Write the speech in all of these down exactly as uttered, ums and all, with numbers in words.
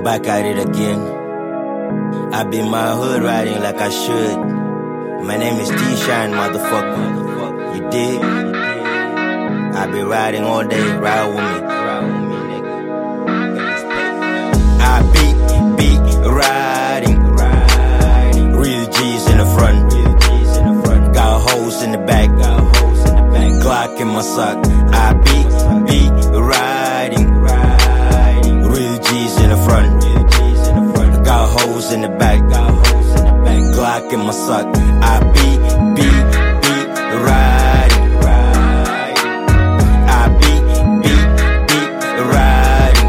back at it again. I be my hood riding like I should. My name is T-Shine, motherfucker. You dig? I be riding all day, ride with me. I be, be riding. Real G's in the front. Got hoes in the back. Glock in my sock. I be, be riding. Real G's in the front. Got hoes in the back. Glock in my sock. I be, be, be riding. I be, be, be riding.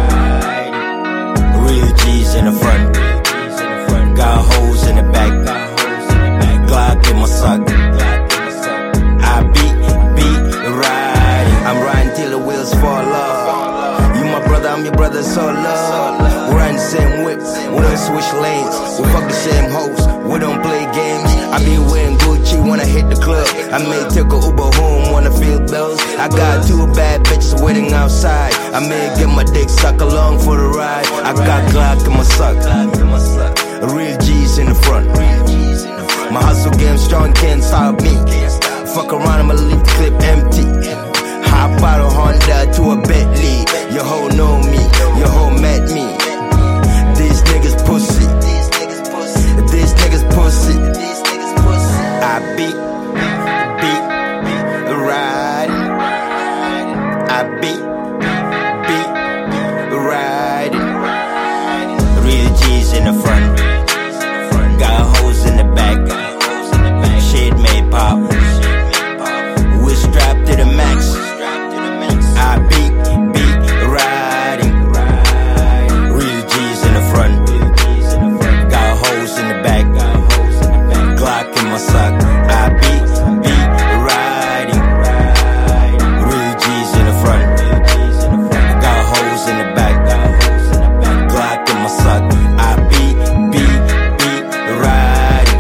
Real G's in the front. Got hoes in the back. Glock in my sock. I be, be riding. I'm riding till the wheels fall off. You my brother, I'm your brother, so love. We ride the same whip, we don't switch lanes. We fuck the same hoes, we don't play games. I be wearing Gucci when I hit the club. I may take a Uber home, wanna feel bills. I got two bad bitches waiting outside. I may get my dick sucked along for the ride. I got Glock in my sock. Real G's in the front. My hustle game strong, can't stop me. Fuck around, I'ma leave the clip empty. Hop out a Honda to a Bentley. Your hoe know me, your hoe met me. These niggas pussy. These niggas pussy. I be, be, riding. I be, be, riding. Real G's in the front. Got hoes in the back. Shit may pop. We strapped to the max. I be, be, riding. Real G's in the front. Got hoes in the back. Glock in my sock. I be, be, riding. Real G's in the front. Got hoes in the back. Glock in my sock. I be, be, be, riding.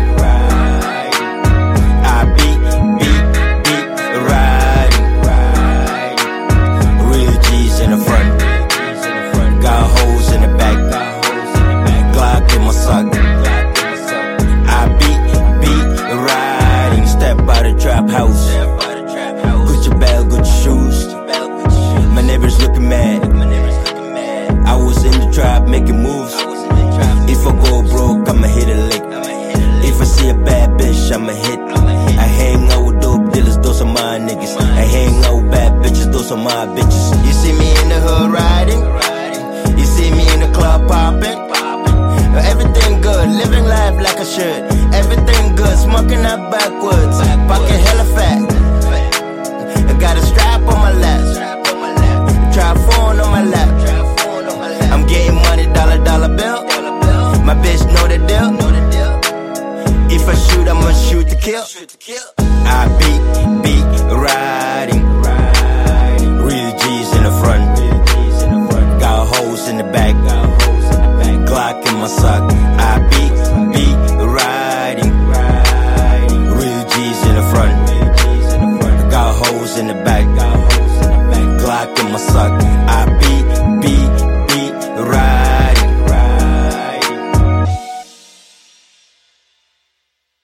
I be, be, be, riding. Real G's in the front. Got hoes in the back. Glock in my sock. I be, be, riding. Step out the trap house. Gucci bag, Gucci shoes. My neighbors looking mad. I was in the trap making moves. If I go broke, I'ma hit a lick. If I see a bad bitch, I'ma hit. I hang out with dope dealers, those are my niggas. I hang out with bad bitches, those are my bitches. You see me in the hood riding. You see me in the club popping. Everything good, living life like I should. Everything good, smoking up backwards. Pocket hella fat. I got a strap on my lap. Trap phone on my lap. I'm getting money, dollar, dollar bill. My bitch know the deal. If I shoot, I'ma shoot to kill. I be, be, riding. Real G's in the front. Got hoes in the back. Glock in my sock.